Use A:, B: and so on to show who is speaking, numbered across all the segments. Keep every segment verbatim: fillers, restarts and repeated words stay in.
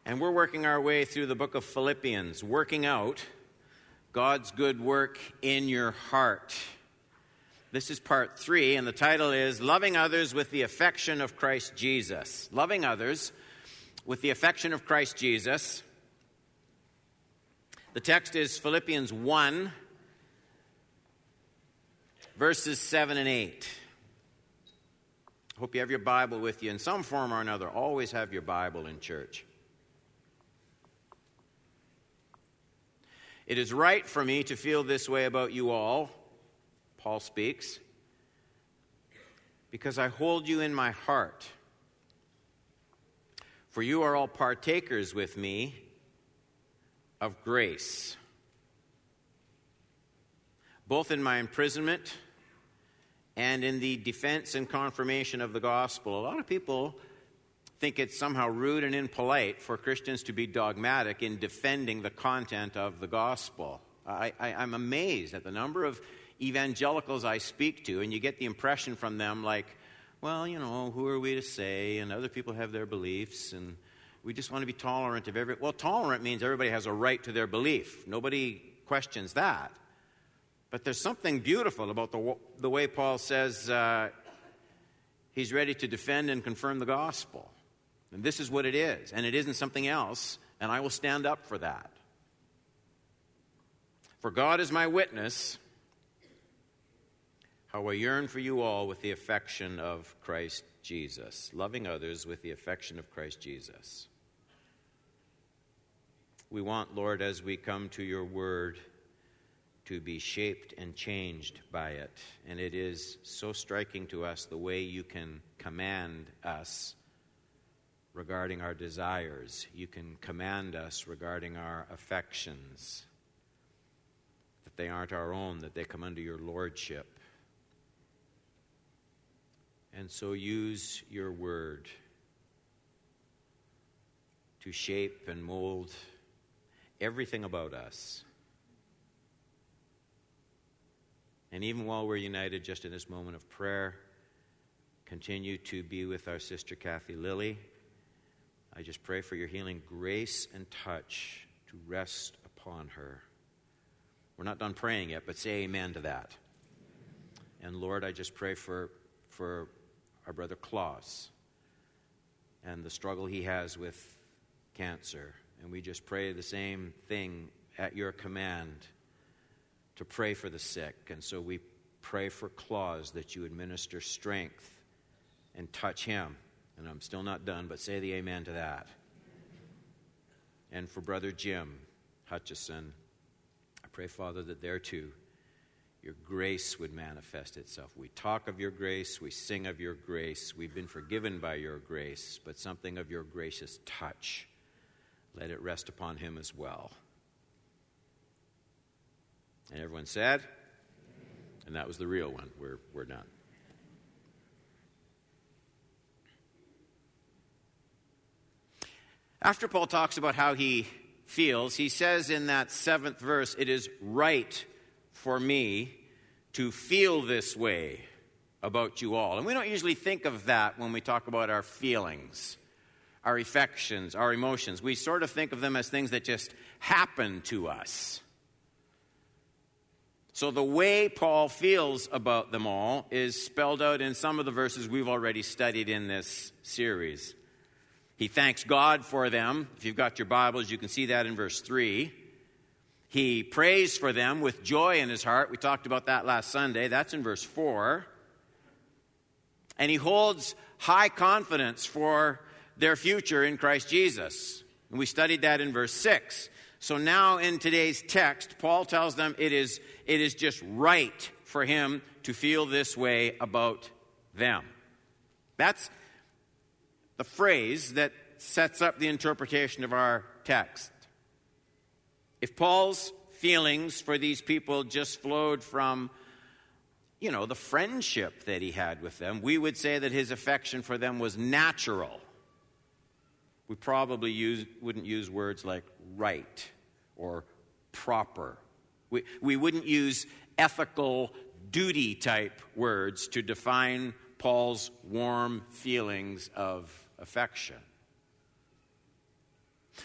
A: And we're working our way through the book of Philippians, working out God's good work in your heart. This is part three, and the title is Loving Others with the Affection of Christ Jesus. Loving others with the affection of Christ Jesus. The text is Philippians one, verses seven and eight. I hope you have your Bible with you in some form or another. Always have your Bible in church. It is right for me to feel this way about you all, Paul speaks, because I hold you in my heart. For you are all partakers with me of grace, both in my imprisonment and in the defense and confirmation of the gospel. A lot of people think it's somehow rude and impolite for Christians to be dogmatic in defending the content of the gospel. I, I, I'm amazed at the number of evangelicals I speak to, and you get the impression from them like, well, you know, who are we to say? And other people have their beliefs, and we just want to be tolerant of every... Well, tolerant means everybody has a right to their belief. Nobody questions that. But there's something beautiful about the, the way Paul says uh, he's ready to defend and confirm the gospel. And this is what it is, and it isn't something else, and I will stand up for that. For God is my witness, how I yearn for you all with the affection of Christ Jesus, loving others with the affection of Christ Jesus. We want, Lord, as we come to your word, to be shaped and changed by it. And it is so striking to us the way you can command us regarding our desires. You can command us regarding our affections, that they aren't our own, that they come under your lordship. And so use your word to shape and mold everything about us. And even while we're united just in this moment of prayer, continue to be with our sister Kathy Lilly. I just pray for your healing grace and touch to rest upon her. We're not done praying yet, but say amen to that. And Lord, I just pray for, for our brother Klaus and the struggle he has with cancer. And we just pray the same thing at your command to pray for the sick. And so we pray for Klaus that you administer strength and touch him. And I'm still not done, but say the amen to that. And for Brother Jim Hutchison, I pray, Father, that there too, your grace would manifest itself. We talk of your grace, we sing of your grace, we've been forgiven by your grace, but something of your gracious touch, let it rest upon him as well. And everyone said? And that was the real one. We're, we're done. After Paul talks about how he feels, he says in that seventh verse, it is right for me to feel this way about you all. And we don't usually think of that when we talk about our feelings, our affections, our emotions. We sort of think of them as things that just happen to us. So the way Paul feels about them all is spelled out in some of the verses we've already studied in this series. He thanks God for them. If you've got your Bibles, you can see that in verse three. He prays for them with joy in his heart. We talked about that last Sunday. That's in verse four. And he holds high confidence for their future in Christ Jesus. And we studied that in verse six. So now in today's text, Paul tells them it is, it is just right for him to feel this way about them. That's the phrase that sets up the interpretation of our text. If Paul's feelings for these people just flowed from, you know, the friendship that he had with them, we would say that his affection for them was natural. We probably use, wouldn't use words like right or proper. We, we wouldn't use ethical duty type words to define Paul's warm feelings of affection.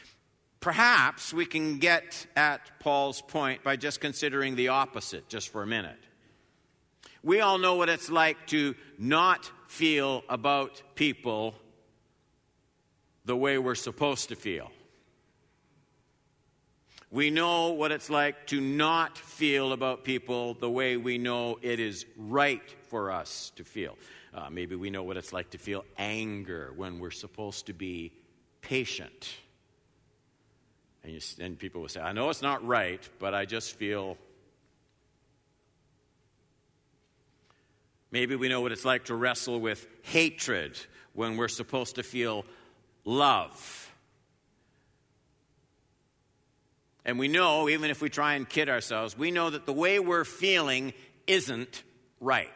A: Perhaps we can get at Paul's point by just considering the opposite just for a minute. We all know what it's like to not feel about people the way we're supposed to feel. We know what it's like to not feel about people the way we know it is right for us to feel. Uh, maybe we know what it's like to feel anger when we're supposed to be patient. And, you, and people will say, I know it's not right, but I just feel. Maybe we know what it's like to wrestle with hatred when we're supposed to feel love. And we know, even if we try and kid ourselves, we know that the way we're feeling isn't right.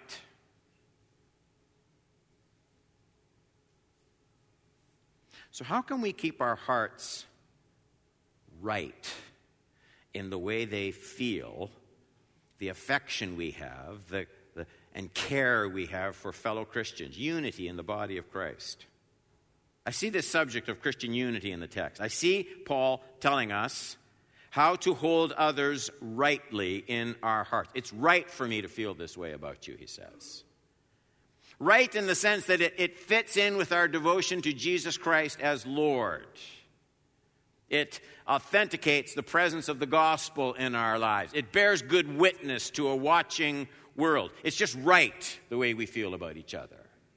A: So how can we keep our hearts right in the way they feel, the affection we have, the, the and care we have for fellow Christians, unity in the body of Christ? I see this subject of Christian unity in the text. I see Paul telling us how to hold others rightly in our hearts. It's right for me to feel this way about you, he says. Right in the sense that it, it fits in with our devotion to Jesus Christ as Lord. It authenticates the presence of the gospel in our lives. It bears good witness to a watching world. It's just right the way we feel about each other.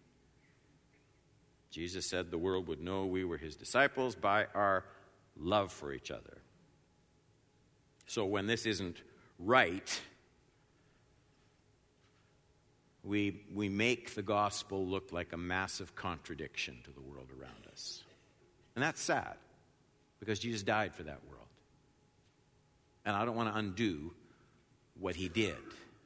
A: Jesus said the world would know we were his disciples by our love for each other. So when this isn't right, we, we make the gospel look like a massive contradiction to the world around us. And that's sad, because Jesus died for that world. And I don't want to undo what he did.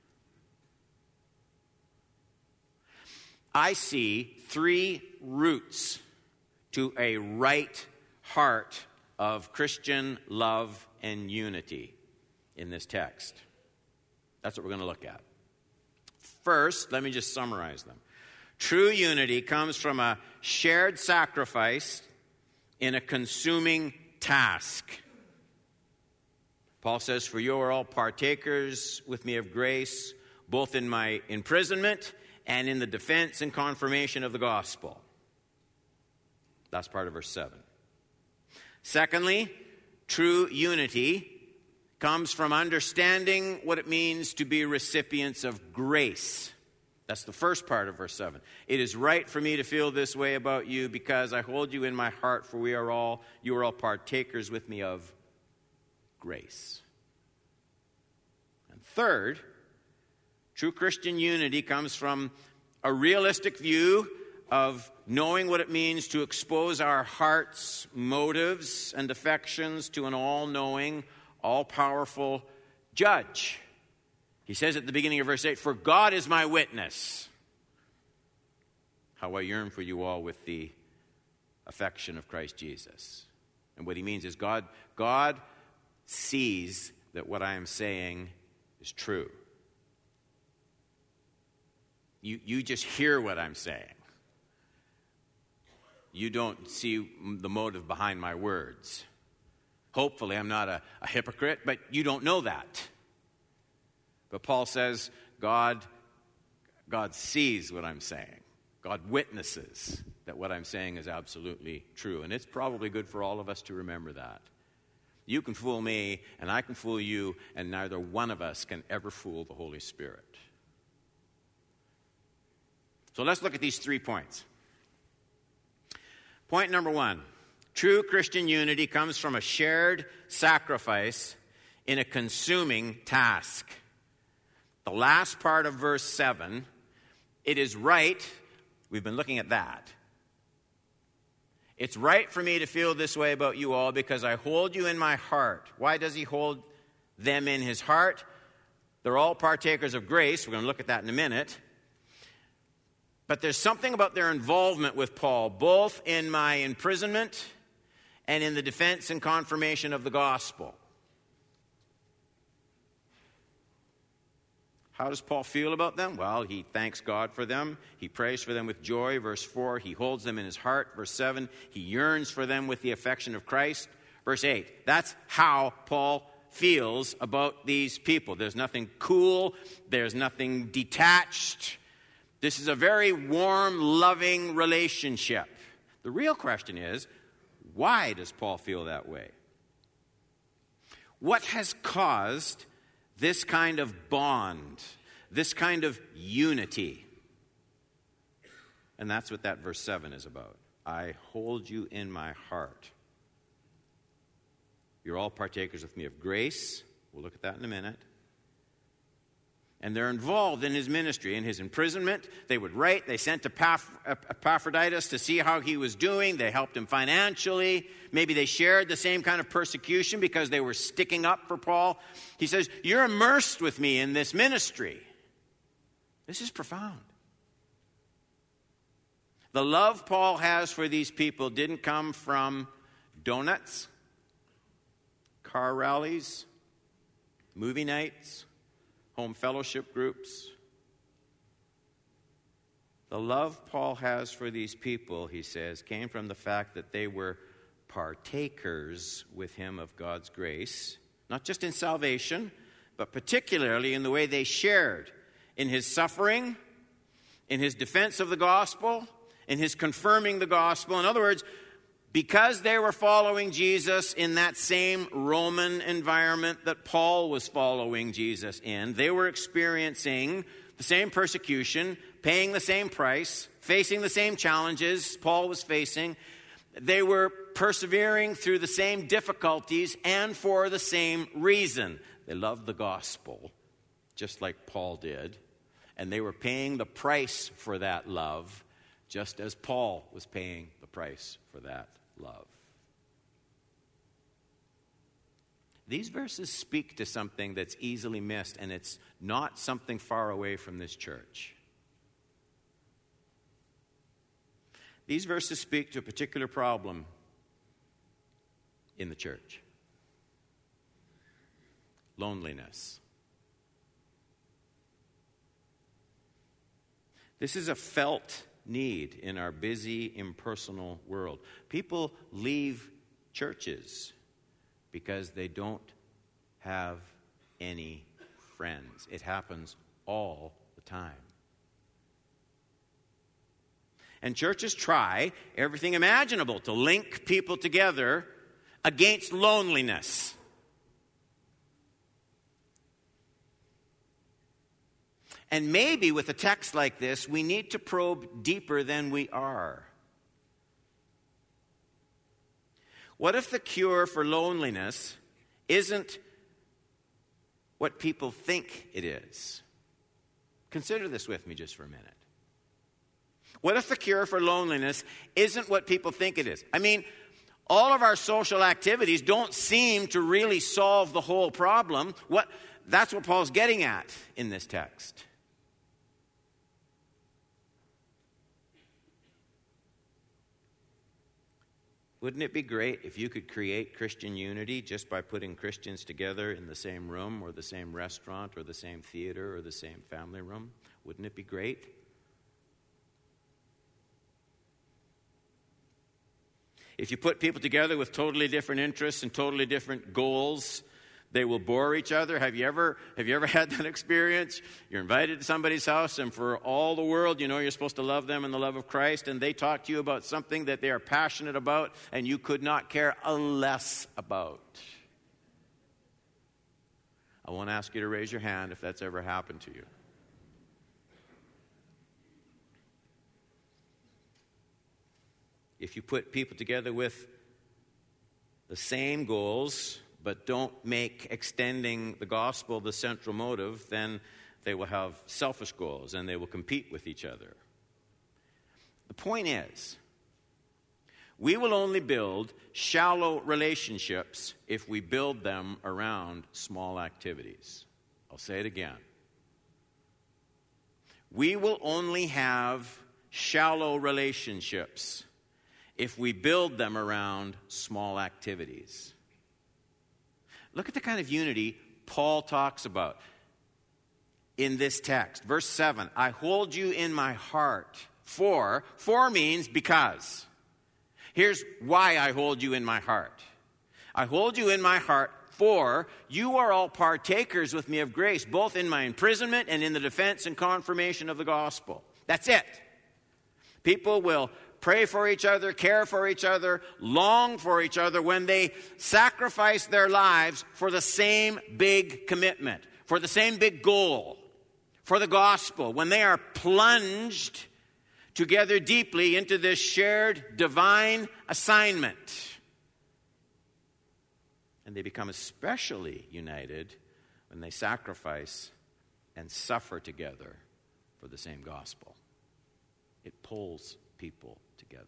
A: I see three roots to a right heart of Christian love and unity in this text. That's what we're going to look at. First, let me just summarize them. True unity comes from a shared sacrifice in a consuming task. Paul says, for you are all partakers with me of grace, both in my imprisonment and in the defense and confirmation of the gospel. That's part of verse seven. Secondly, true unity comes from understanding what it means to be recipients of grace. That's the first part of verse seven. It is right for me to feel this way about you because I hold you in my heart, for we are all, you are all partakers with me of grace. And third, true Christian unity comes from a realistic view of knowing what it means to expose our hearts, motives, and affections to an all-knowing, all-powerful judge. He says at the beginning of verse eight, for God is my witness, how I yearn for you all with the affection of Christ Jesus. And what he means is God, God sees that what I am saying is true. You, you just hear what I'm saying. You don't see the motive behind my words. Hopefully, I'm not a, a hypocrite, but you don't know that. But Paul says, God, God sees what I'm saying. God witnesses that what I'm saying is absolutely true. And it's probably good for all of us to remember that. You can fool me, and I can fool you, and neither one of us can ever fool the Holy Spirit. So let's look at these three points. Point number one, true Christian unity comes from a shared sacrifice in a consuming task. The last part of verse seven, it is right, we've been looking at that. It's right for me to feel this way about you all because I hold you in my heart. Why does he hold them in his heart? They're all partakers of grace. We're going to look at that in a minute. But there's something about their involvement with Paul, both in my imprisonment and in the defense and confirmation of the gospel. How does Paul feel about them? Well, he thanks God for them. He prays for them with joy. Verse four, he holds them in his heart. Verse seven, he yearns for them with the affection of Christ. Verse eight, that's how Paul feels about these people. There's nothing cool. There's nothing detached. This is a very warm, loving relationship. The real question is, why does Paul feel that way? What has caused this kind of bond, this kind of unity? And that's what that verse seven is about. I hold you in my heart. You're all partakers with me of grace. We'll look at that in a minute. And they're involved in his ministry, in his imprisonment. They would write. They sent Epaphroditus to see how he was doing. They helped him financially. Maybe they shared the same kind of persecution because they were sticking up for Paul. He says, you're immersed with me in this ministry. This is profound. The love Paul has for these people didn't come from donuts, car rallies, movie nights, home fellowship groups. The love Paul has for these people, he says, came from the fact that they were partakers with him of God's grace, not just in salvation, but particularly in the way they shared in his suffering, in his defense of the gospel, in his confirming the gospel. In other words, because they were following Jesus in that same Roman environment that Paul was following Jesus in, they were experiencing the same persecution, paying the same price, facing the same challenges Paul was facing. They were persevering through the same difficulties and for the same reason. They loved the gospel, just like Paul did, and they were paying the price for that love, just as Paul was paying the price for that love. These verses speak to something that's easily missed, and it's not something far away from this church. These verses speak to a particular problem in the church: loneliness. This is a felt need in our busy, impersonal world. People leave churches because they don't have any friends. It happens all the time. And churches try everything imaginable to link people together against loneliness. And maybe with a text like this, we need to probe deeper than we are. What if the cure for loneliness isn't what people think it is? Consider this with me just for a minute. What if the cure for loneliness isn't what people think it is? I mean, all of our social activities don't seem to really solve the whole problem. What, that's what Paul's getting at in this text. Wouldn't it be great if you could create Christian unity just by putting Christians together in the same room or the same restaurant or the same theater or the same family room? Wouldn't it be great? If you put people together with totally different interests and totally different goals, they will bore each other. Have you ever have you ever had that experience? You're invited to somebody's house, and for all the world, you know you're supposed to love them in the love of Christ, and they talk to you about something that they are passionate about, and you could not care a less about. I won't ask you to raise your hand if that's ever happened to you. If you put people together with the same goals, but don't make extending the gospel the central motive, then they will have selfish goals and they will compete with each other. The point is, we will only build shallow relationships if we build them around small activities. I'll say it again. We will only have shallow relationships if we build them around small activities. Look at the kind of unity Paul talks about in this text. Verse seven, I hold you in my heart. For, for means because. Here's why I hold you in my heart. I hold you in my heart, for you are all partakers with me of grace, both in my imprisonment and in the defense and confirmation of the gospel. That's it. People will pray for each other, care for each other, long for each other when they sacrifice their lives for the same big commitment, for the same big goal, for the gospel, when they are plunged together deeply into this shared divine assignment. And they become especially united when they sacrifice and suffer together for the same gospel. It pulls people together.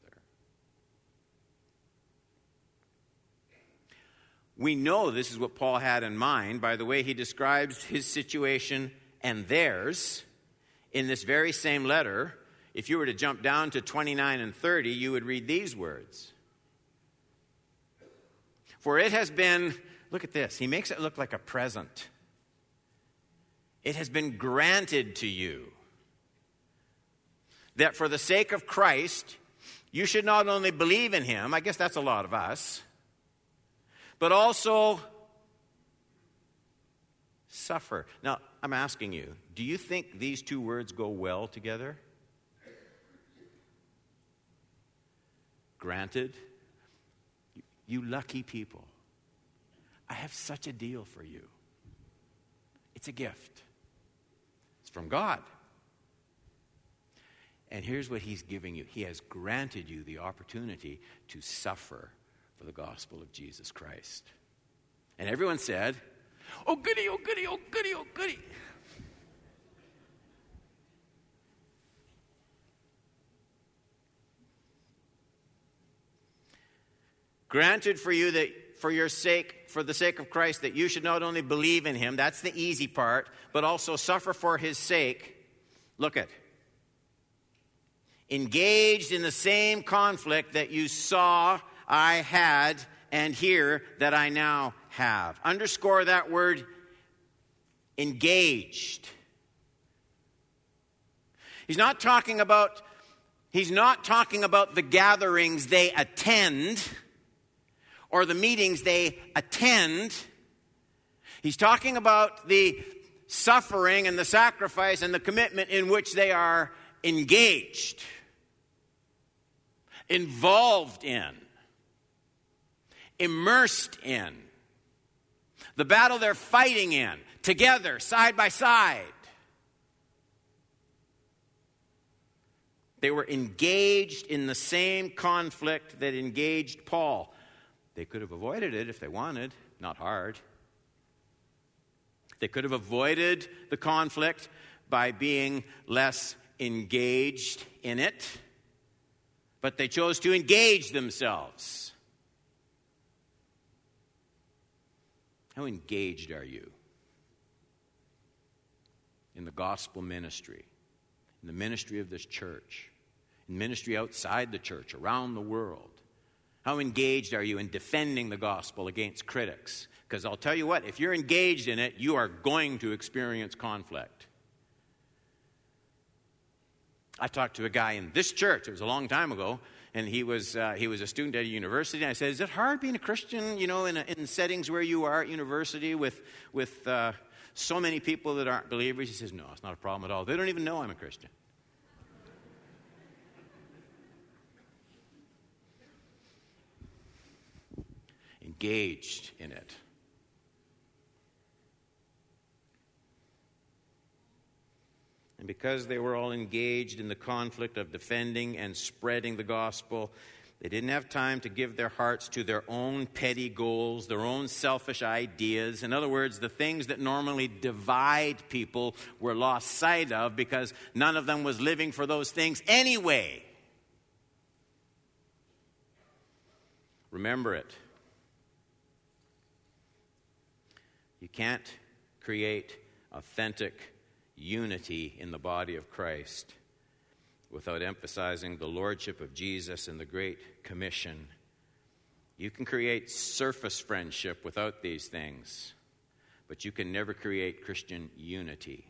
A: We know this is what Paul had in mind by the way he describes his situation and theirs in this very same letter. If you were to jump down to twenty-nine and thirty, you would read these words. For it has been, look at this, he makes it look like a present. It has been granted to you that for the sake of Christ, you should not only believe in him, I guess that's a lot of us, but also suffer. Now, I'm asking you, do you think these two words go well together? Granted, you lucky people, I have such a deal for you. It's a gift. It's from God. And here's what he's giving you. He has granted you the opportunity to suffer for the gospel of Jesus Christ. And everyone said, oh goody, oh goody, oh goody, oh goody. Granted for you that for your sake, for the sake of Christ, that you should not only believe in him, that's the easy part, but also suffer for his sake. Look at. Engaged in the same conflict that you saw I had and hear that I now have. Underscore that word, engaged. He's not talking about, he's not talking about the gatherings they attend or the meetings they attend. He's talking about the suffering and the sacrifice and the commitment in which they are engaged, involved in, immersed in. The battle they're fighting in, together, side by side. They were engaged in the same conflict that engaged Paul. They could have avoided it if they wanted, not hard. They could have avoided the conflict by being less engaged in it, but they chose to engage themselves. How engaged are you in the gospel ministry, in the ministry of this church, in ministry outside the church, around the world? How engaged are you in defending the gospel against critics? Because I'll tell you what, if you're engaged in it, you are going to experience conflict. I talked to a guy in this church, it was a long time ago, and he was uh, he was a student at a university. And I said, is it hard being a Christian, you know, in, a, in settings where you are at university with, with uh, so many people that aren't believers? He says, no, it's not a problem at all. They don't even know I'm a Christian. Engaged in it. And because they were all engaged in the conflict of defending and spreading the gospel, they didn't have time to give their hearts to their own petty goals, their own selfish ideas. In other words, the things that normally divide people were lost sight of because none of them was living for those things anyway. Remember it. You can't create authentic unity in the body of Christ without emphasizing the lordship of Jesus and the Great Commission. You can create surface friendship without these things, but you can never create Christian unity.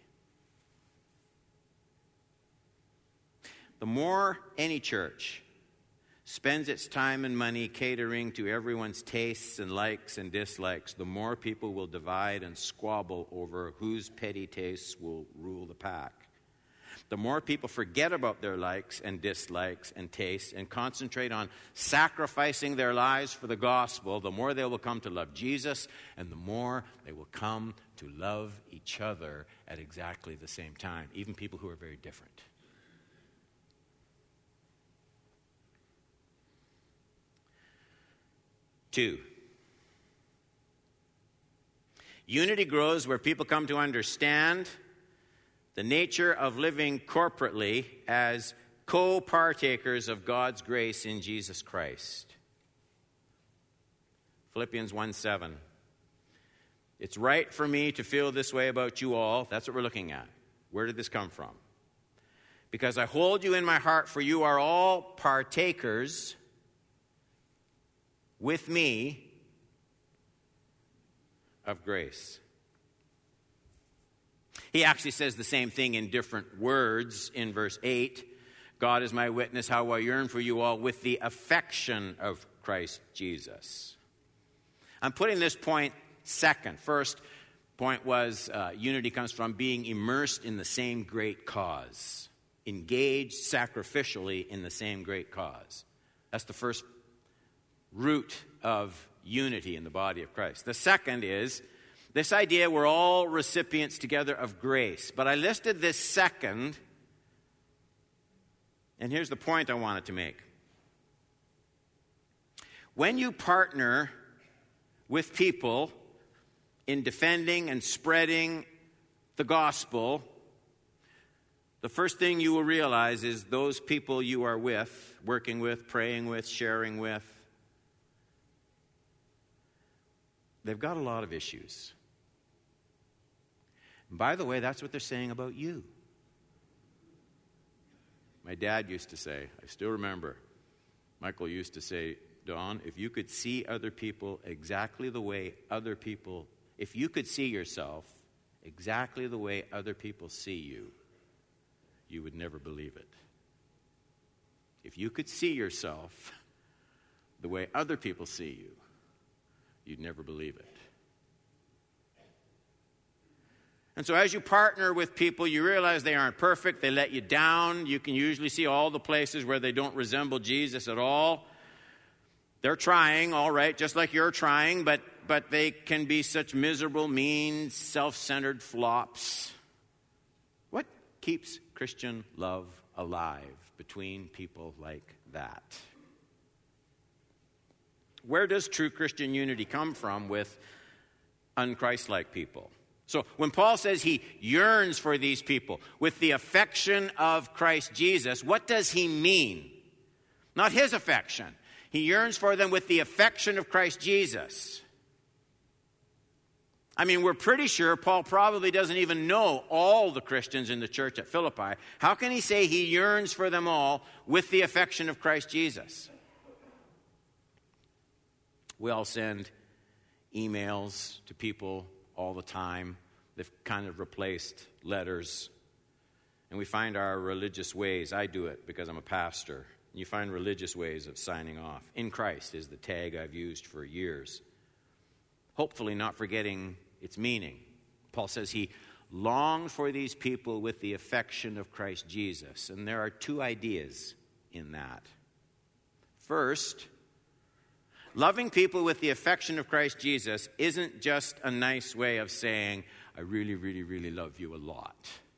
A: The more any church spends its time and money catering to everyone's tastes and likes and dislikes, the more people will divide and squabble over whose petty tastes will rule the pack. The more people forget about their likes and dislikes and tastes and concentrate on sacrificing their lives for the gospel, the more they will come to love Jesus, and the more they will come to love each other at exactly the same time, even people who are very different. Two, unity grows where people come to understand the nature of living corporately as co-partakers of God's grace in Jesus Christ. Philippians one seven. It's right for me to feel this way about you all. That's what we're looking at. Where did this come from? Because I hold you in my heart, for you are all partakers with me of grace. He actually says the same thing in different words in verse eight. God is my witness, how I yearn for you all with the affection of Christ Jesus. I'm putting this point second. First point was uh, unity comes from being immersed in the same great cause, engaged sacrificially in the same great cause. That's the first root of unity in the body of Christ. The second is this idea we're all recipients together of grace. But I listed this second, and here's the point I wanted to make. When you partner with people in defending and spreading the gospel, the first thing you will realize is those people you are with, working with, praying with, sharing with, they've got a lot of issues. And by the way, that's what they're saying about you. My dad used to say, I still remember, Michael used to say, Don, if you could see other people exactly the way other people, if you could see yourself exactly the way other people see you, you would never believe it. If you could see yourself the way other people see you, you'd never believe it. And so as you partner with people, you realize they aren't perfect. They let you down. You can usually see all the places where they don't resemble Jesus at all. They're trying, all right, just like you're trying, but, but they can be such miserable, mean, self-centered flops. What keeps Christian love alive between people like that? Where does true Christian unity come from with unchristlike people? So when Paul says he yearns for these people with the affection of Christ Jesus, what does he mean? Not his affection. He yearns for them with the affection of Christ Jesus. I mean, we're pretty sure Paul probably doesn't even know all the Christians in the church at Philippi. How can he say he yearns for them all with the affection of Christ Jesus? We all send emails to people all the time. They've kind of replaced letters. And we find our religious ways. I do it because I'm a pastor. You find religious ways of signing off. In Christ is the tag I've used for years. Hopefully not forgetting its meaning. Paul says he longed for these people with the affection of Christ Jesus. And there are two ideas in that. First, loving people with the affection of Christ Jesus isn't just a nice way of saying, I really, really, really love you a lot.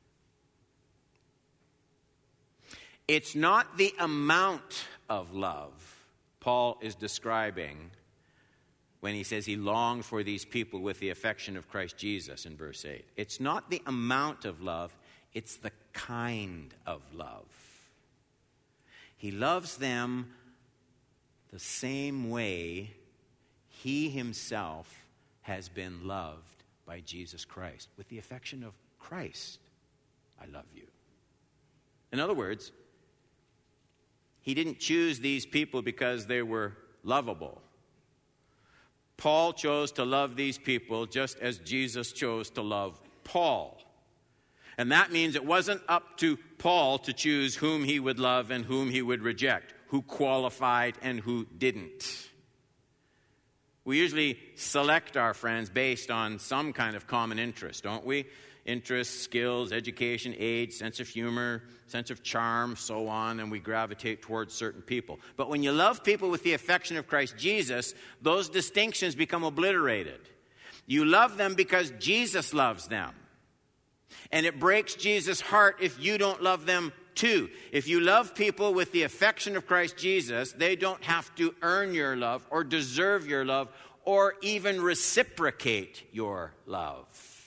A: It's not the amount of love Paul is describing when he says he longed for these people with the affection of Christ Jesus in verse eight. It's not the amount of love, it's the kind of love. He loves them the same way he himself has been loved by Jesus Christ, with the affection of Christ. I love you. In other words, he didn't choose these people because they were lovable. Paul chose to love these people just as Jesus chose to love Paul. And that means it wasn't up to Paul to choose whom he would love and whom he would reject, who qualified and who didn't. We usually select our friends based on some kind of common interest, don't we? Interests, skills, education, age, sense of humor, sense of charm, so on, and we gravitate towards certain people. But when you love people with the affection of Christ Jesus, those distinctions become obliterated. You love them because Jesus loves them. And it breaks Jesus' heart if you don't love them too. If you love people with the affection of Christ Jesus, they don't have to earn your love or deserve your love or even reciprocate your love.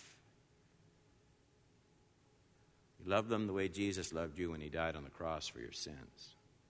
A: You love them the way Jesus loved you when he died on the cross for your sins.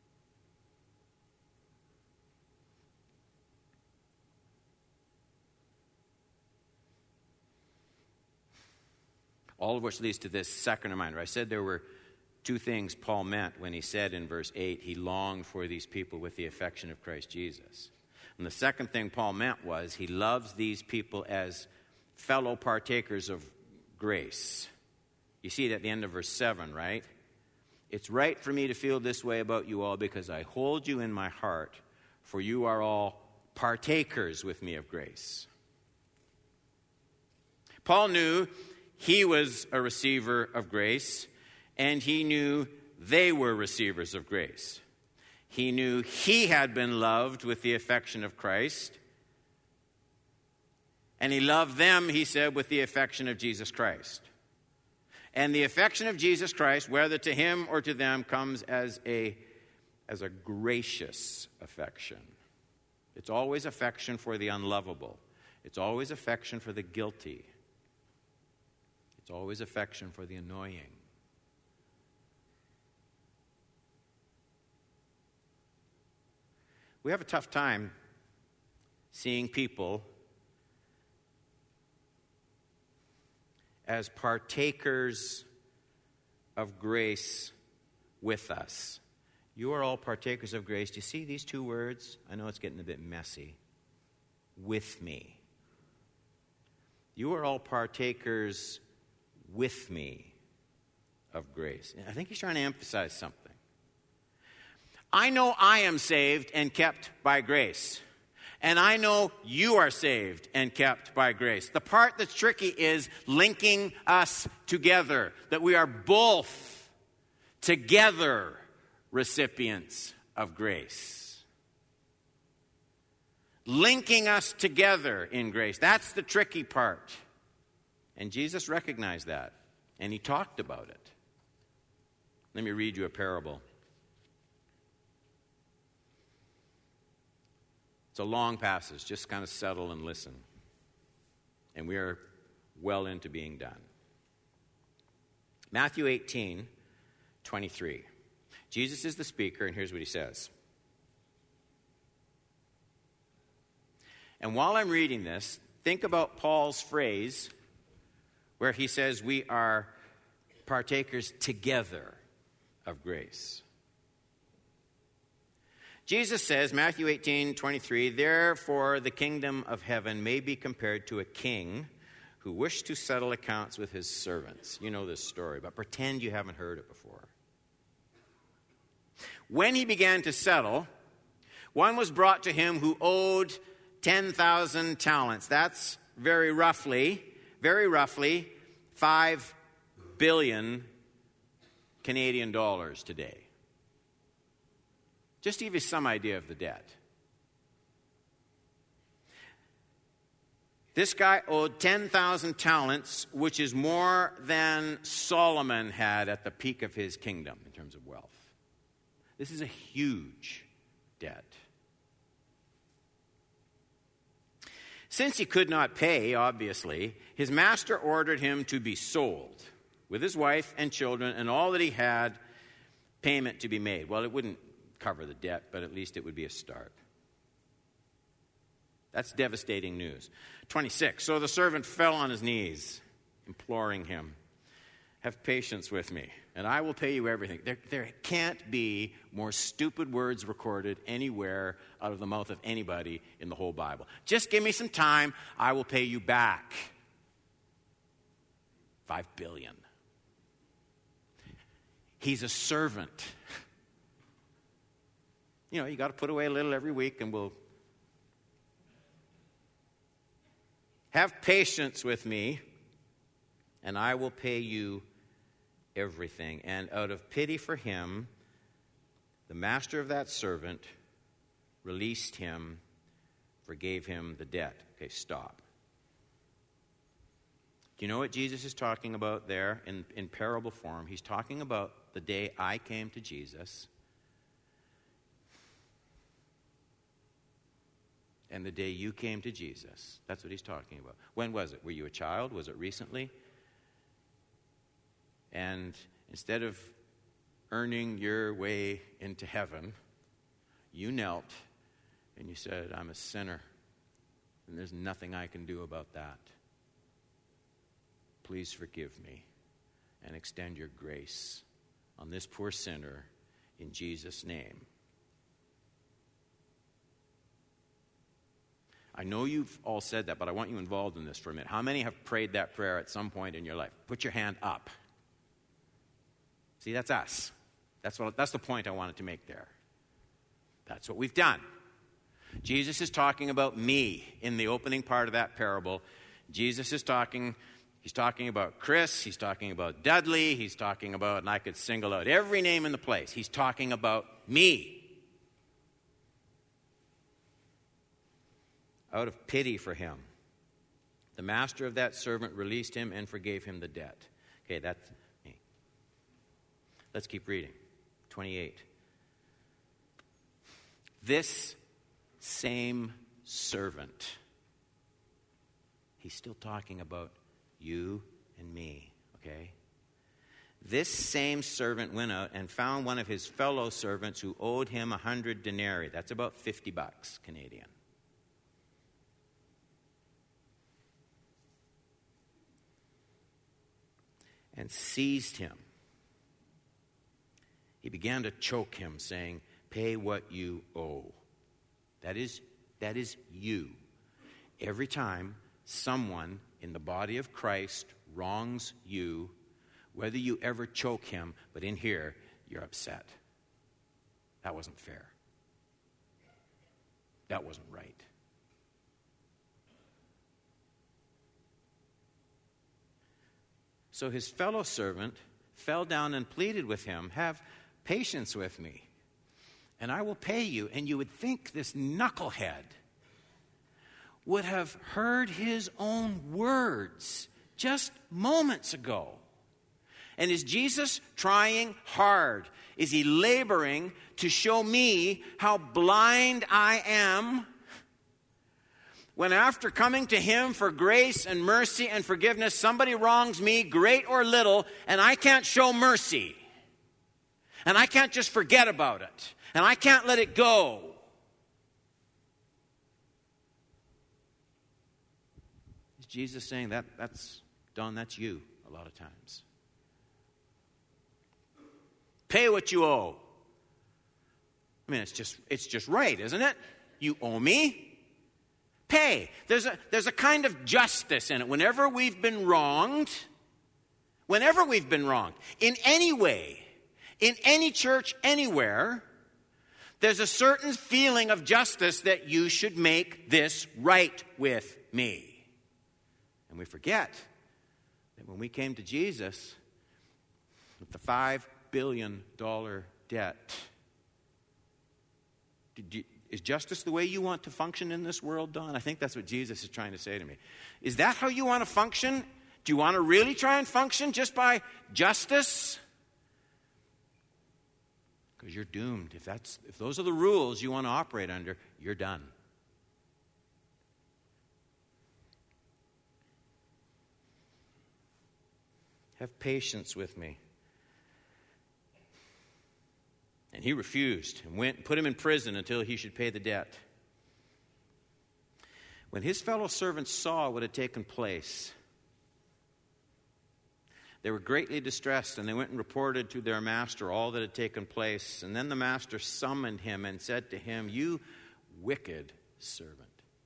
A: All of which leads to this second reminder. I said there were two things Paul meant when he said in verse eight, he longed for these people with the affection of Christ Jesus. And the second thing Paul meant was he loves these people as fellow partakers of grace. You see it at the end of verse seven, right? It's right for me to feel this way about you all because I hold you in my heart, for you are all partakers with me of grace. Paul knew he was a receiver of grace, and he knew they were receivers of grace. He knew he had been loved with the affection of Christ, and he loved them, he said, with the affection of Jesus Christ. And the affection of Jesus Christ, whether to him or to them, comes as a, as a gracious affection. It's always affection for the unlovable. It's always affection for the guilty. It's always affection for the annoying. We have a tough time seeing people as partakers of grace with us. You are all partakers of grace. Do you see these two words? I know it's getting a bit messy. With me. You are all partakers with me of grace. I think he's trying to emphasize something. I know I am saved and kept by grace. And I know you are saved and kept by grace. The part that's tricky is linking us together, that we are both together recipients of grace. Linking us together in grace. That's the tricky part. And Jesus recognized that, and he talked about it. Let me read you a parable. It's a long passage. Just kind of settle and listen. And we are well into being done. Matthew eighteen, twenty-three. Jesus is the speaker, and here's what he says. And while I'm reading this, think about Paul's phrase where he says we are partakers together of grace. Jesus says, Matthew eighteen, twenty-three, therefore the kingdom of heaven may be compared to a king who wished to settle accounts with his servants. You know this story, but pretend you haven't heard it before. When he began to settle, one was brought to him who owed ten thousand talents. That's very roughly, very roughly, five billion Canadian dollars today. Just to give you some idea of the debt. This guy owed ten thousand talents, which is more than Solomon had at the peak of his kingdom in terms of wealth. This is a huge debt. Since he could not pay, obviously, his master ordered him to be sold with his wife and children and all that he had, payment to be made. Well, it wouldn't cover the debt, but at least it would be a start. That's devastating news. twenty-six, so the servant fell on his knees, imploring him, have patience with me, and I will pay you everything. There, there can't be more stupid words recorded anywhere out of the mouth of anybody in the whole Bible. Just give me some time, I will pay you back. Five billion. He's a servant. You know, you got to put away a little every week, and we'll have patience with me, and I will pay you everything. And out of pity for him, the master of that servant released him, forgave him the debt. Okay, stop. Do you know what Jesus is talking about there in, in parable form? He's talking about the day I came to Jesus and the day you came to Jesus. That's what he's talking about. When was it? Were you a child? Was it recently? And instead of earning your way into heaven, you knelt and you said, I'm a sinner, and there's nothing I can do about that. Please forgive me and extend your grace on this poor sinner in Jesus' name. I know you've all said that, but I want you involved in this for a minute. How many have prayed that prayer at some point in your life? Put your hand up. See, that's us. That's what, that's the point I wanted to make there. That's what we've done. Jesus is talking about me in the opening part of that parable. Jesus is talking, he's talking about Chris, he's talking about Dudley, he's talking about, and I could single out every name in the place. He's talking about me. Out of pity for him, the master of that servant released him and forgave him the debt. Okay, that's me. Let's keep reading. twenty-eight. This same servant, he's still talking about you and me, okay? This same servant went out and found one of his fellow servants who owed him a hundred denarii. That's about fifty bucks Canadian. And seized him. He began to choke him, saying, pay what you owe. That is, that is you. Every time someone in the body of Christ wrongs you, whether you ever choke him, but in here, you're upset. That wasn't fair. That wasn't right. So his fellow servant fell down and pleaded with him, have patience with me, and I will pay you. And you would think this knucklehead would have heard his own words just moments ago. And is Jesus trying hard? Is he laboring to show me how blind I am? When after coming to him for grace and mercy and forgiveness, somebody wrongs me, great or little, and I can't show mercy. And I can't just forget about it. And I can't let it go. Is Jesus saying that? That's, Don, that's you a lot of times. Pay what you owe. I mean, it's just, it's just right, isn't it? You owe me. Pay. There's a, there's a kind of justice in it. Whenever we've been wronged, whenever we've been wronged, in any way, in any church, anywhere, there's a certain feeling of justice that you should make this right with me. And we forget that when we came to Jesus with the five billion dollars debt, did you, is justice the way you want to function in this world, Don? I think that's what Jesus is trying to say to me. Is that how you want to function? Do you want to really try and function just by justice? Because you're doomed. If that's if those are the rules you want to operate under, you're done. Have patience with me. And he refused and went and put him in prison until he should pay the debt. When his fellow servants saw what had taken place, they were greatly distressed, and they went and reported to their master all that had taken place. And then the master summoned him and said to him, you wicked servant,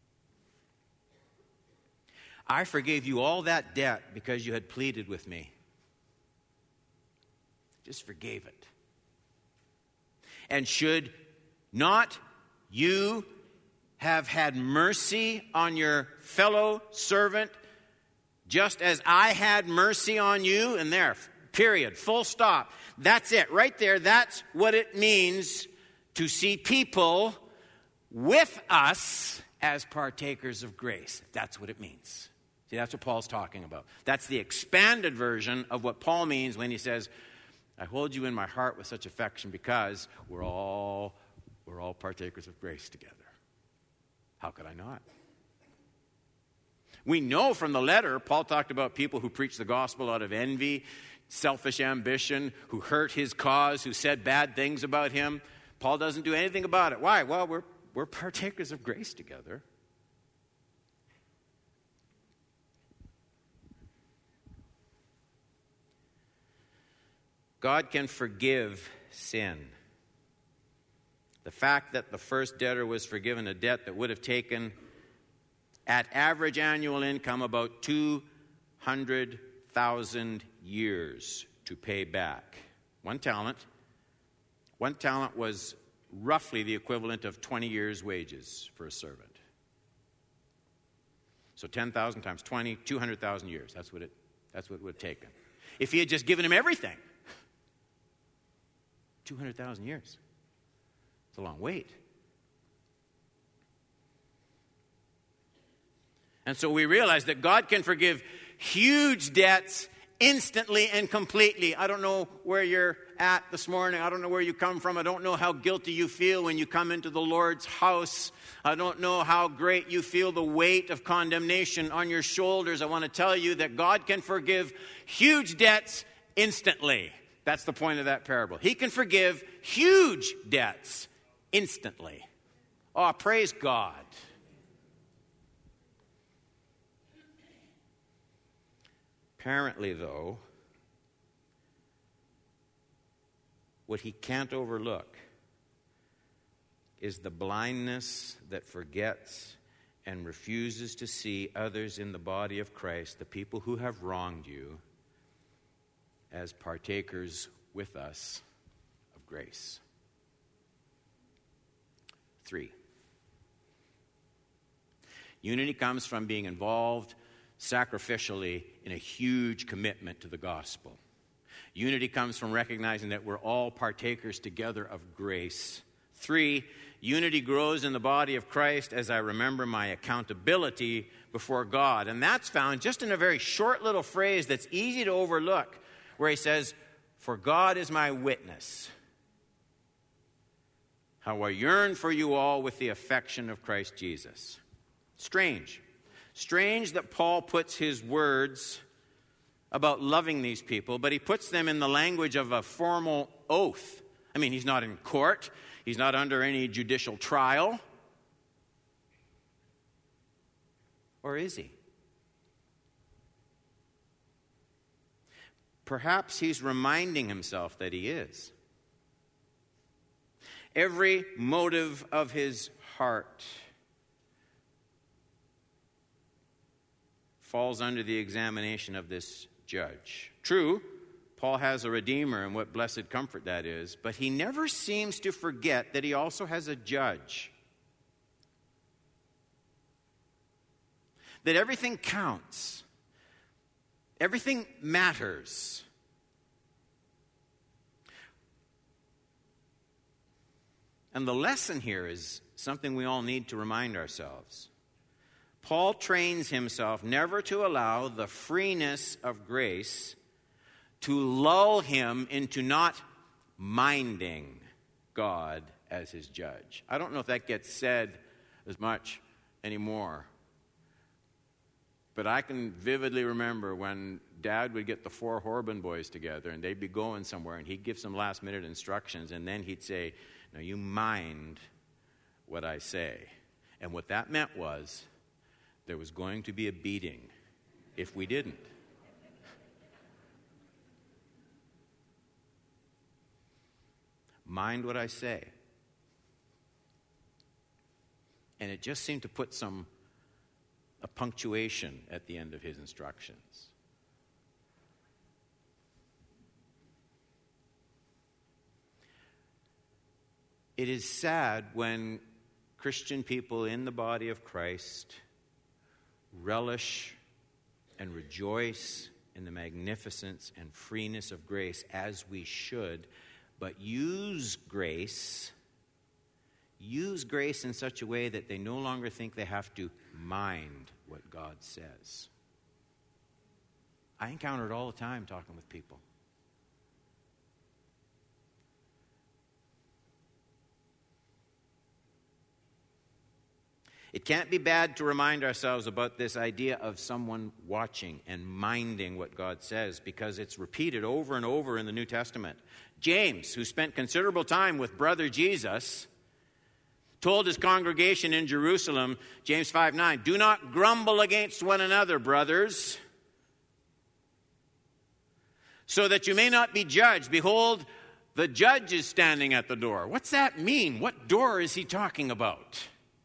A: I forgave you all that debt because you had pleaded with me. Just forgave it. And should not you have had mercy on your fellow servant, just as I had mercy on you. And there, period, full stop. That's it, right there. That's what it means to see people with us as partakers of grace. That's what it means. See, that's what Paul's talking about. That's the expanded version of what Paul means when he says, I hold you in my heart with such affection because we're all, we're all partakers of grace together. How could I not? We know from the letter, Paul talked about people who preach the gospel out of envy, selfish ambition, who hurt his cause, who said bad things about him. Paul doesn't do anything about it. Why? Well, we're, we're partakers of grace together. God can forgive sin. The fact that the first debtor was forgiven a debt that would have taken, at average annual income, about two hundred thousand years to pay back. One talent. One talent was roughly the equivalent of twenty years' wages for a servant. So ten thousand times twenty, two hundred thousand years. That's what it, that's what it would have taken. If he had just given him everything, two hundred thousand years. It's a long wait. And so we realize that God can forgive huge debts instantly and completely. I don't know where you're at this morning. I don't know where you come from. I don't know how guilty you feel when you come into the Lord's house. I don't know how great you feel the weight of condemnation on your shoulders. I want to tell you that God can forgive huge debts instantly. That's the point of that parable. He can forgive huge debts instantly. Oh, praise God. Apparently, though, what he can't overlook is the blindness that forgets and refuses to see others in the body of Christ, the people who have wronged you, as partakers with us of grace. Three. Unity comes from being involved sacrificially in a huge commitment to the gospel. Unity comes from recognizing that we're all partakers together of grace. Three, unity grows in the body of Christ as I remember my accountability before God. And that's found just in a very short little phrase that's easy to overlook, where he says, for God is my witness, how I yearn for you all with the affection of Christ Jesus. Strange. Strange that Paul puts his words about loving these people, but he puts them in the language of a formal oath. I mean, he's not in court. He's not under any judicial trial. Or is he? Perhaps he's reminding himself that he is. Every motive of his heart falls under the examination of this judge. True, Paul has a redeemer, and what blessed comfort that is, but he never seems to forget that he also has a judge. That everything counts. Everything matters. And the lesson here is something we all need to remind ourselves. Paul trains himself never to allow the freeness of grace to lull him into not minding God as his judge. I don't know if that gets said as much anymore. But I can vividly remember when Dad would get the four Horban boys together and they'd be going somewhere and he'd give some last minute instructions and then he'd say, now you mind what I say. And what that meant was there was going to be a beating if we didn't. Mind what I say. And it just seemed to put some a punctuation at the end of his instructions. It is sad when Christian people in the body of Christ relish and rejoice in the magnificence and freeness of grace, as we should, but use grace, use grace in such a way that they no longer think they have to mind what God says. I encounter it all the time talking with people. It can't be bad to remind ourselves about this idea of someone watching and minding what God says, because it's repeated over and over in the New Testament. James, who spent considerable time with brother Jesus, told his congregation in Jerusalem, James five nine, "Do not grumble against one another, brothers, so that you may not be judged. Behold, the judge is standing at the door." What's that mean? What door is he talking about?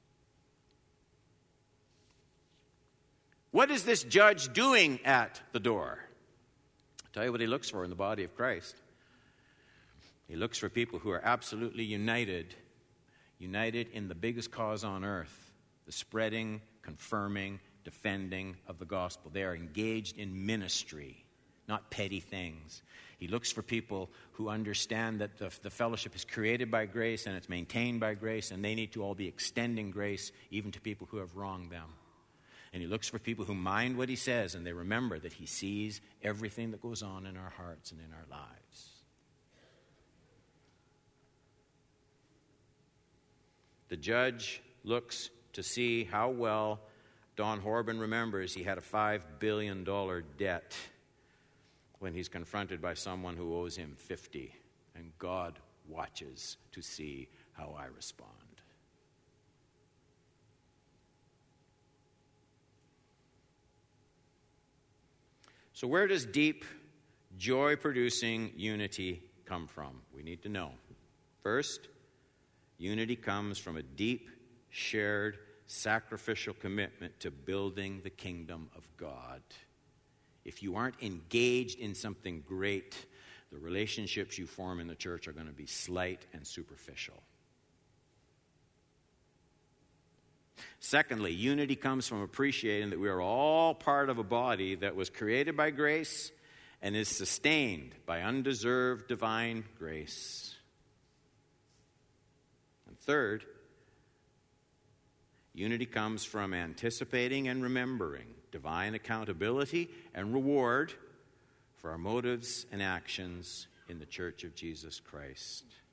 A: What is this judge doing at the door? I'll tell you what he looks for in the body of Christ. He looks for people who are absolutely united, united in the biggest cause on earth, the spreading, confirming, defending of the gospel. They are engaged in ministry, not petty things. He looks for people who understand that the, the fellowship is created by grace and it's maintained by grace, and they need to all be extending grace even to people who have wronged them. And he looks for people who mind what he says, and they remember that he sees everything that goes on in our hearts and in our lives. The judge looks to see how well Don Horban remembers he had a five billion dollars debt when he's confronted by someone who owes him fifty. And God watches to see how I respond. So where does deep, joy-producing unity come from? We need to know. First, unity comes from a deep, shared, sacrificial commitment to building the kingdom of God. If you aren't engaged in something great, the relationships you form in the church are going to be slight and superficial. Secondly, unity comes from appreciating that we are all part of a body that was created by grace and is sustained by undeserved divine grace. And third, unity comes from anticipating and remembering divine accountability and reward for our motives and actions in the Church of Jesus Christ.